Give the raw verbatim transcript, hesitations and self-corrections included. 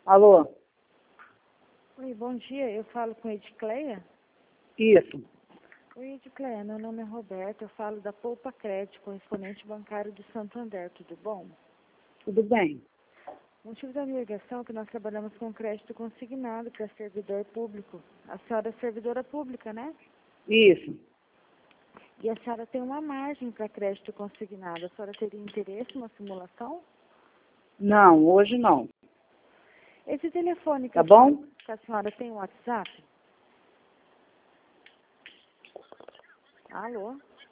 Alô? Oi, bom dia. Eu falo com a Edicleia? Isso. Oi, Edicleia. Meu nome é Roberto. Eu falo da Poupa Crédito, correspondente bancário do Santander. Tudo bom? Tudo bem. O motivo da minha ligação é que nós trabalhamos com crédito consignado para servidor público. A senhora é servidora pública, né? Isso. E a senhora tem uma margem para crédito consignado. A senhora teria interesse numa simulação? Não, hoje não. Esse telefone que, Tá a, bom? senhora, que a senhora tem o WhatsApp? Alô?